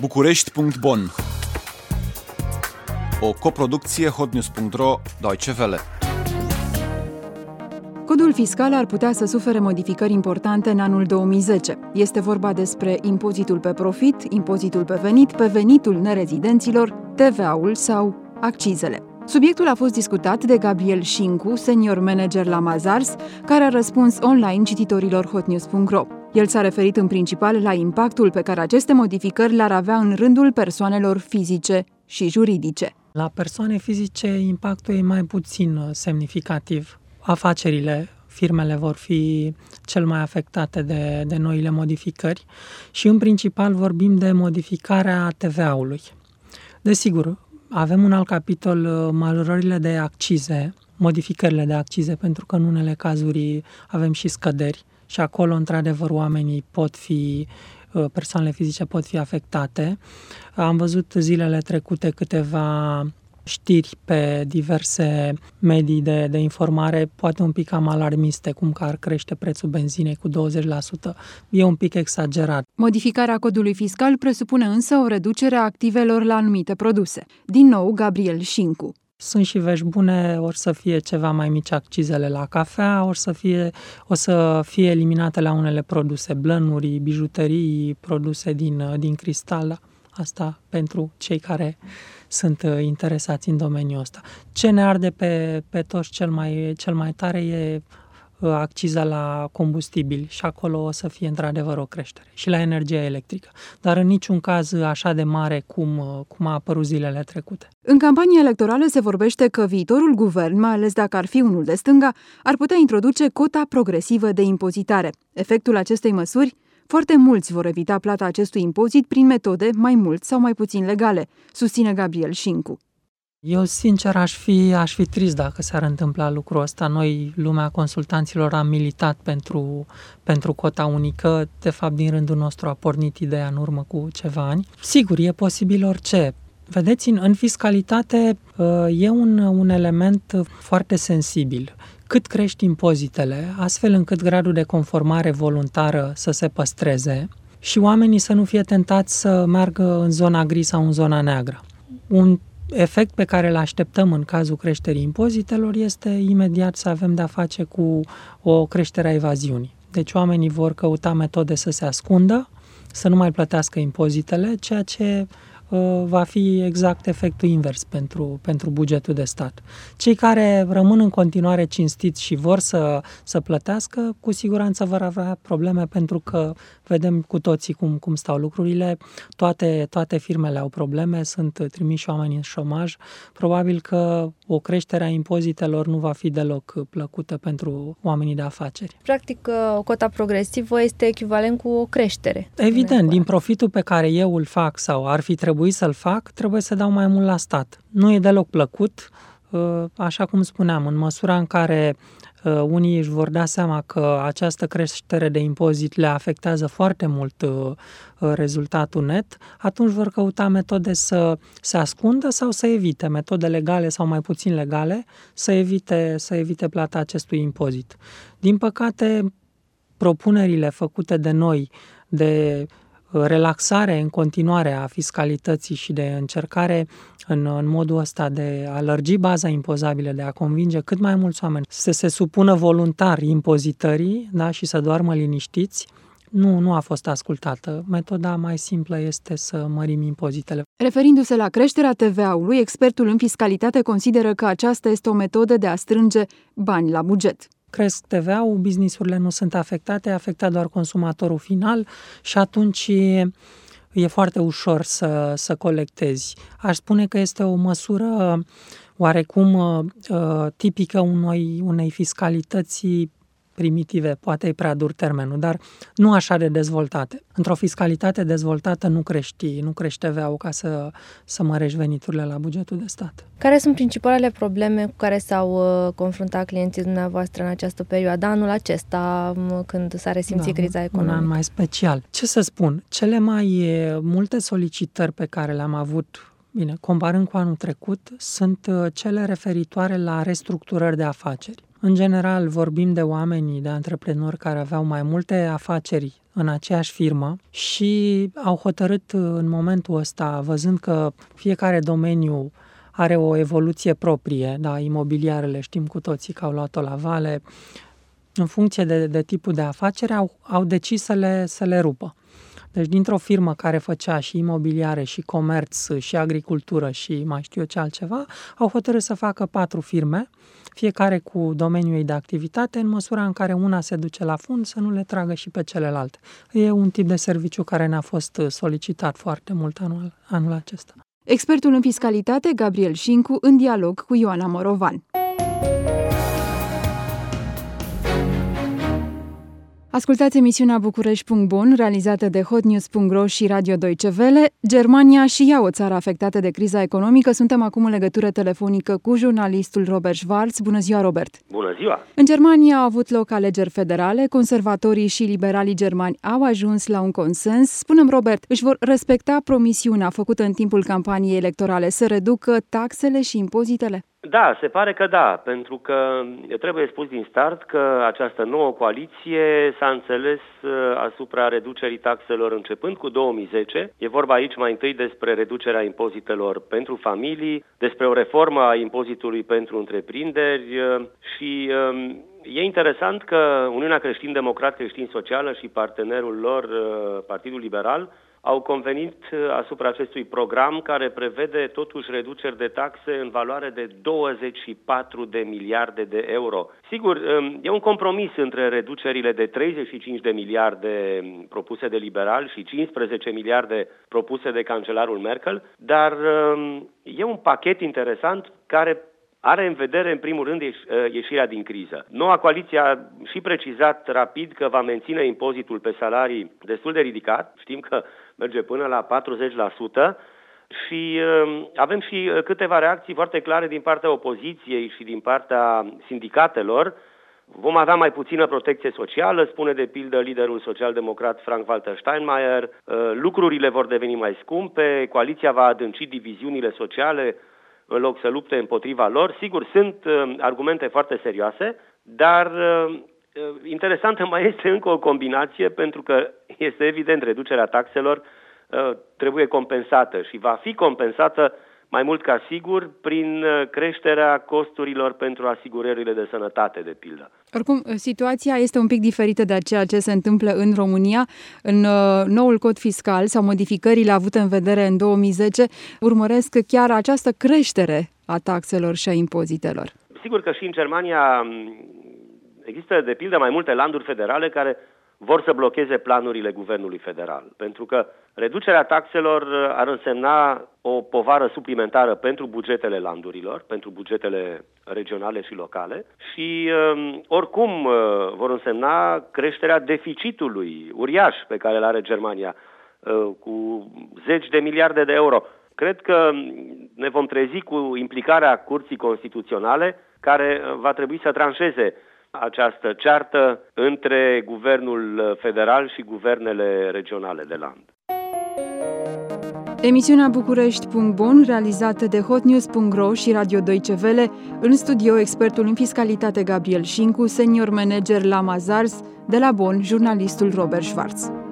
București.Bonn. O coproducție hotnews.ro Deutsche Welle. Codul fiscal ar putea să sufere modificări importante în anul 2010. Este vorba despre impozitul pe profit, impozitul pe venitul nerezidenților, TVA-ul sau accizele. Subiectul a fost discutat de Gabriel Șincu, senior manager la Mazars, care a răspuns online cititorilor hotnews.ro. El s-a referit în principal la impactul pe care aceste modificări l-ar avea în rândul persoanelor fizice și juridice. La persoane fizice impactul e mai puțin semnificativ. Afacerile, firmele vor fi cel mai afectate de noile modificări și în principal vorbim de modificarea TVA-ului. Desigur, avem un alt capitol, majorările de accize, modificările de accize, pentru că în unele cazuri avem și scăderi și acolo, într-adevăr, persoanele fizice pot fi afectate. Am văzut zilele trecute câteva știri pe diverse medii de informare, poate un pic cam alarmiste, cum că ar crește prețul benzinei cu 20%. E un pic exagerat. Modificarea codului fiscal presupune însă o reducere a activelor la anumite produse. Din nou, Gabriel Șincu. Sunt și vești bune, or să fie ceva mai mici accizele la cafea, o să fie eliminate la unele produse, blănuri, bijuterii, produse din cristal. Asta pentru cei care sunt interesați în domeniul ăsta. Ce ne arde pe toți cel mai tare e acciza la combustibili și acolo o să fie într-adevăr o creștere. Și la energia electrică. Dar în niciun caz așa de mare cum a apărut zilele trecute. În campanie electorală se vorbește că viitorul guvern, mai ales dacă ar fi unul de stânga, ar putea introduce cota progresivă de impozitare. Efectul acestei măsuri? Foarte mulți vor evita plata acestui impozit prin metode mai mult sau mai puțin legale, susține Gabriel Șincu. Eu, sincer, aș fi trist dacă s-ar întâmpla lucrul ăsta. Noi, lumea consultanților, am militat pentru cota unică. De fapt, din rândul nostru a pornit ideea în urmă cu ceva ani. Sigur, e posibil orice. Vedeți, în fiscalitate e un element foarte sensibil. Cât crești impozitele, astfel încât gradul de conformare voluntară să se păstreze și oamenii să nu fie tentați să meargă în zona gri sau în zona neagră. Un efect pe care îl așteptăm în cazul creșterii impozitelor este imediat să avem de-a face cu o creștere a evaziunii. Deci oamenii vor căuta metode să se ascundă, să nu mai plătească impozitele, ceea ce va fi exact efectul invers pentru bugetul de stat. Cei care rămân în continuare cinstiți și vor să plătească, cu siguranță vor avea probleme, pentru că vedem cu toții cum stau lucrurile. Toate firmele au probleme, sunt trimiși oameni în șomaj. Probabil că o creștere a impozitelor nu va fi deloc plăcută pentru oamenii de afaceri. Practic, o cota progresivă este echivalent cu o creștere. Evident, din profitul pe care eu îl fac sau ar fi trebuit să-l fac, trebuie să dau mai mult la stat. Nu e deloc plăcut, așa cum spuneam, în măsura în care unii își vor da seama că această creștere de impozit le afectează foarte mult rezultatul net, atunci vor căuta metode să se ascundă sau să evite, metode legale sau mai puțin legale, să evite plata acestui impozit. Din păcate, propunerile făcute de noi de relaxare în continuare a fiscalității și de încercare în modul ăsta de a lărgi baza impozabilă, de a convinge cât mai mulți oameni să se supună voluntar impozitării, da, și să doarmă liniștiți, nu a fost ascultată. Metoda mai simplă este să mărim impozitele. Referindu-se la creșterea TVA-ului, expertul în fiscalitate consideră că aceasta este o metodă de a strânge bani la buget. Cresc TVA-ul, business-urile nu sunt afectate, e afectat doar consumatorul final și atunci e foarte ușor să colectezi. Aș spune că este o măsură oarecum tipică unei fiscalități primitive, poate e prea dur termenul, dar nu așa de dezvoltate. Într-o fiscalitate dezvoltată nu crești TVA-ul ca să mărești veniturile la bugetul de stat. Care sunt principalele probleme cu care s-au confruntat clienții dumneavoastră în această perioadă, anul acesta, când s-a resimțit criza economică? Un an mai special. Ce să spun? Cele mai multe solicitări pe care le-am avut, comparând cu anul trecut, sunt cele referitoare la restructurări de afaceri. În general, vorbim de antreprenori care aveau mai multe afaceri în aceeași firmă și au hotărât în momentul ăsta, văzând că fiecare domeniu are o evoluție proprie, da, imobiliarele știm cu toții că au luat-o la vale, în funcție de tipul de afacere au decis să le rupă. Deci dintr-o firmă care făcea și imobiliare, și comerț, și agricultură, și mai știu eu ce altceva, au hotărât să facă 4 firme, fiecare cu domeniul ei de activitate, în măsura în care una se duce la fund, să nu le tragă și pe celelalte. E un tip de serviciu care ne-a fost solicitat foarte mult anul acesta. Expertul în fiscalitate, Gabriel Șincu, în dialog cu Ioana Morovan. Ascultați emisiunea București.bun, realizată de hotnews.ro și Radio Deutsche Welle. Germania și ea, o țară afectată de criza economică. Suntem acum în legătură telefonică cu jurnalistul Robert Schwarz. Bună ziua, Robert! Bună ziua! În Germania au avut loc alegeri federale. Conservatorii și liberalii germani au ajuns la un consens. Spune-mi, Robert, își vor respecta promisiunea făcută în timpul campaniei electorale să reducă taxele și impozitele? Da, se pare că da, pentru că trebuie spus din start că această nouă coaliție s-a înțeles asupra reducerii taxelor începând cu 2010. E vorba aici mai întâi despre reducerea impozitelor pentru familii, despre o reformă a impozitului pentru întreprinderi și e interesant că Uniunea Creștin-Democrat, Creștin-Socială și partenerul lor, Partidul Liberal, au convenit asupra acestui program care prevede totuși reduceri de taxe în valoare de 24 de miliarde de euro. Sigur, e un compromis între reducerile de 35 de miliarde propuse de liberali și 15 miliarde propuse de cancelarul Merkel, dar e un pachet interesant care are în vedere, în primul rând, ieșirea din criză. Noua coaliție a și precizat rapid că va menține impozitul pe salarii destul de ridicat. Știm că merge până la 40% și avem și câteva reacții foarte clare din partea opoziției și din partea sindicatelor. Vom avea mai puțină protecție socială, spune de pildă liderul social-democrat Frank-Walter Steinmeier. Lucrurile vor deveni mai scumpe, coaliția va adânci diviziunile sociale în loc să lupte împotriva lor. Sigur, sunt argumente foarte serioase, dar interesantă mai este încă o combinație, pentru că este evident reducerea taxelor trebuie compensată și va fi compensată mai mult ca sigur prin creșterea costurilor pentru asigurările de sănătate, de pildă. Oricum, situația este un pic diferită de ceea ce se întâmplă în România. În noul cod fiscal sau modificările avute în vedere în 2010 urmăresc chiar această creștere a taxelor și a impozitelor. Sigur că și în Germania există, de pildă, mai multe landuri federale care vor să blocheze planurile guvernului federal, pentru că reducerea taxelor ar însemna o povară suplimentară pentru bugetele landurilor, pentru bugetele regionale și locale și oricum vor însemna creșterea deficitului uriaș pe care îl are Germania, cu 10 de miliarde de euro. Cred că ne vom trezi cu implicarea Curții Constituționale, care va trebui să tranșeze această ceartă între guvernul federal și guvernele regionale de land. Emisiunea București.bun, realizată de hotnews.ro și Radio Deutsche Welle, în studio expertul în fiscalitate Gabriel Șincu, senior manager la Mazars, de la Bonn, jurnalistul Robert Schwarz.